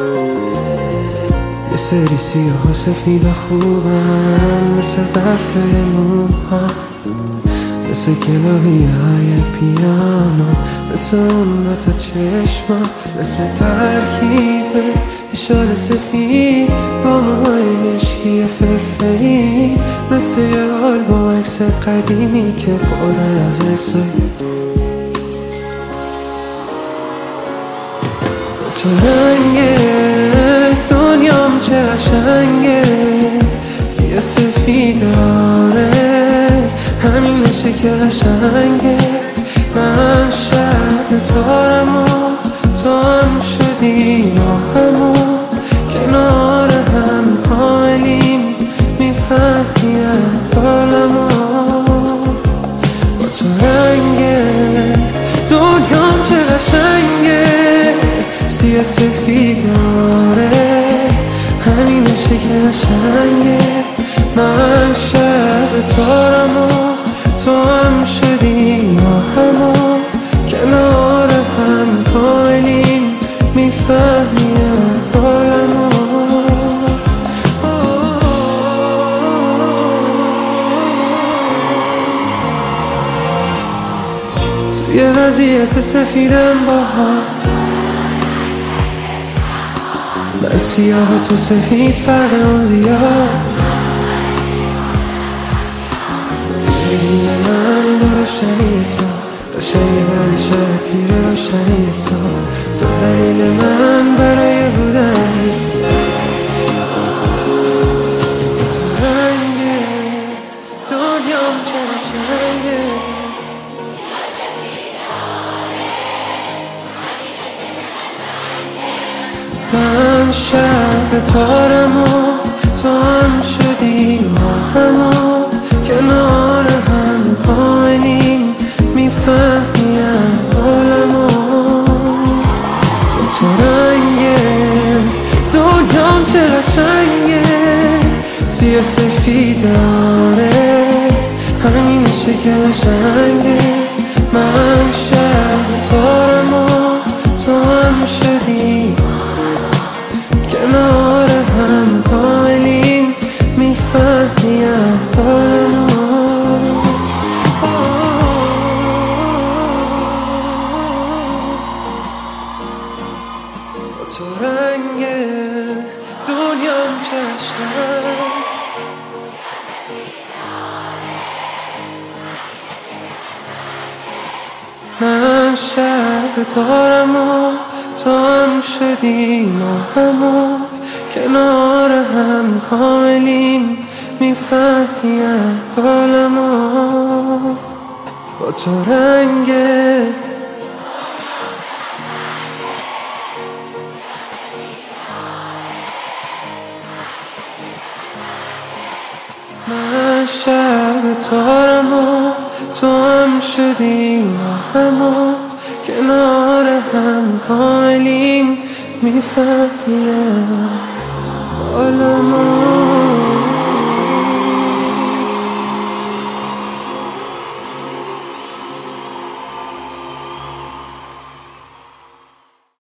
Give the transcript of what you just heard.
یه سری سیاه و سفید خوبم، مثل قفله موهات، مثل کلاهیه‌های پیانو، مثل اون دوتا چشما، مثل ترکیب یه شال سفید با موهای مشکی فرفری، مثل یه آلبوم عکس قدیمی که پر از عکسای تو رنگه. دنیام چه قشنگه، سیاه سفید داره، همینشه که قشنگه. من شهر تارم و تو هم شدی ما همون، کنار هم کاملیم، میفهمی حالمو با تو رنگه. دنیام چه قشنگه، سیاه سفید داره، همینشه که قشنگه. من شهر تارم و تو هم شدی ما همون، کنار هم کاملیم، میفهمی حالمو. توی وضعیت سفیدم باهات، من سیاه و تو سفید، فرق اون زیاد. تیرگی من با روشنی تو، قشنگ بعد شهر تیر روشنی تو دلیل من برای بودنی. تو رنگه، دنیام چه قشنگه، من شهر تارم و تو هم شدی ما همون، کنار هم کاملیم، میفهمی حالمو تو رنگه. دنیام چه قشنگه، سیاه سفید داره، همینشه که قشنگه. من شهر تارم و تو هم شدی، کنار هم کاملیم، میفهمی حالمو. با تو رنگه، دنیام چه قشنگ، من شهر تارم و تو هم شدی ما همون، کنار هم کاملیم، میفهمی حالمو با تو رنگه. من شهر تارم و تو هم شدی ما همون، کنار هم کاملیم، میفهمی حالمو.